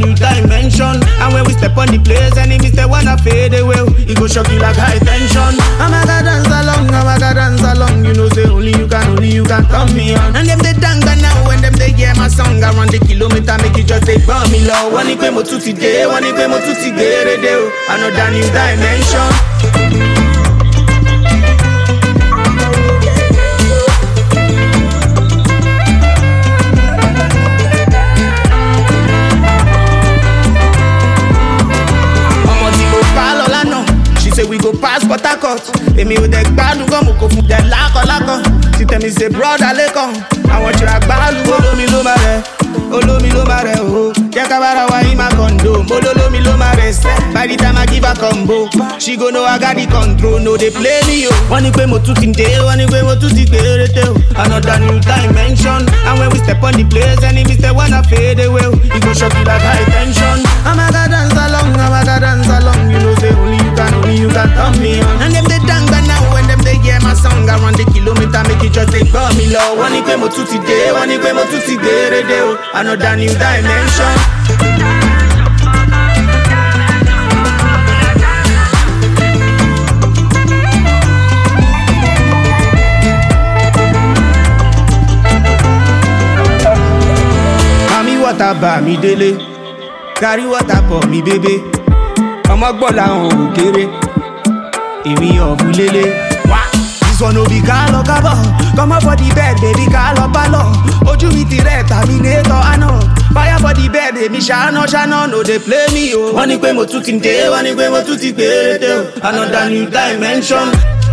new dimension. And when we step on the place, enemies they wanna fade away. It go shock you like high tension. I'm a god dance along. You know say only you can turn me on. And them they danga now when them they hear my song. Around the kilometer make you just take burn me low. One ikwe mo tuti day, one ikwe mo tuti gere day. Another new dimension. Say we go pass Port Harcourt. Emi o de gbadu gan mo ko fun de lako. She tell me say brother lekon. I want you to gbalu Olomi lo mare oh. Jẹ́ ká bára wa in my condo. Mololomi lo mare se. By the time I give her combo, she go know I got the control. No they play me yo. One ikwe mo tuti de, one ikwe mo tuti gerete o. Another new dimension. And when we step on the place, enemies they wanna fade away. It go shock you like high tension. I'm a god dance along. You know say only you can turn me on. And them they danga now when them they hear my song. Around the kilometer make it just take burn me low. One ikwe mo tuti de, one ikwe mo tuti gerete o. Another new dimension. Mami water ba mi dele, carry water for me baby. Ọmọ gbọ́ làwọn ò kéré, èmi ọ̀bùn lélẹ̀. This one no be ká lọ kábọ̀, come up for the bed baby ká lọ bá lọ. Ojú mi ti rẹ̀ terminator àná. Fire for the bed èmi ṣáná no dey play me o. Wọ́n ní pé mo tún ti dé, wọ́n ní pé mo tún ti gbèrè dé o. Another new dimension.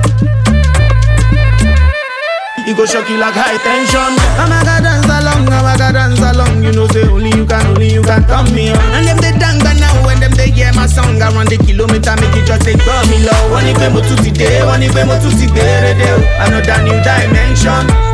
It go shock you like high tension. I'm a god dance along. You know say only you can turn me on. And them they danga now when them they hear my song. Around the kilometer make it just take burn me low. One ikwe mo tuti de, one ikwe mo tuti gere de. Another new dimension.